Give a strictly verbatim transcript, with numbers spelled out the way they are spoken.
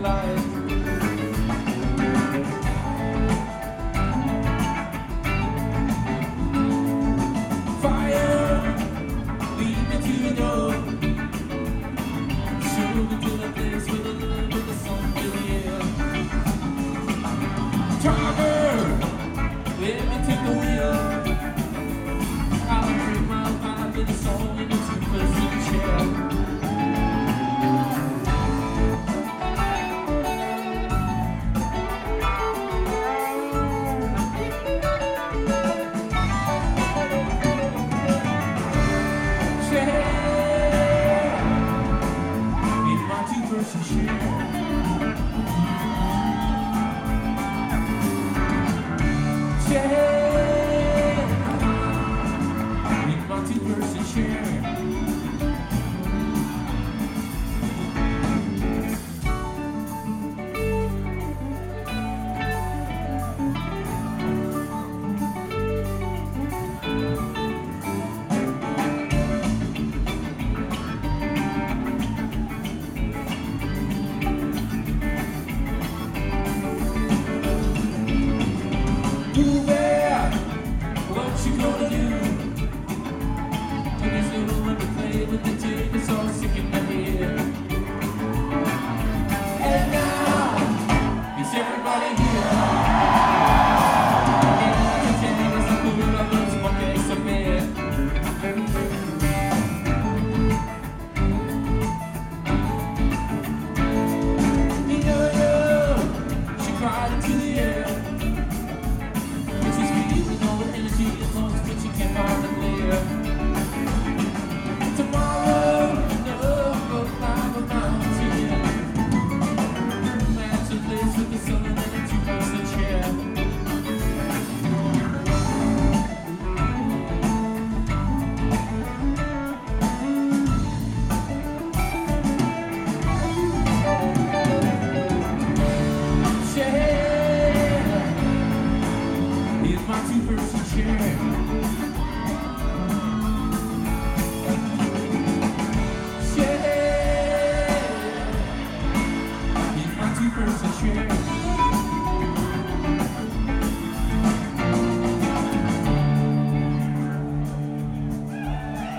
light. Fire, lead me to the door. Show me to the place where the love of the sun will be. Driver, let me take the wheel. I'll bring my vibe in the song in the two-person chair. In my two-person chair. In my two-person chair. Too bad, what you gonna do? I guess they will let me play with the tape, it's all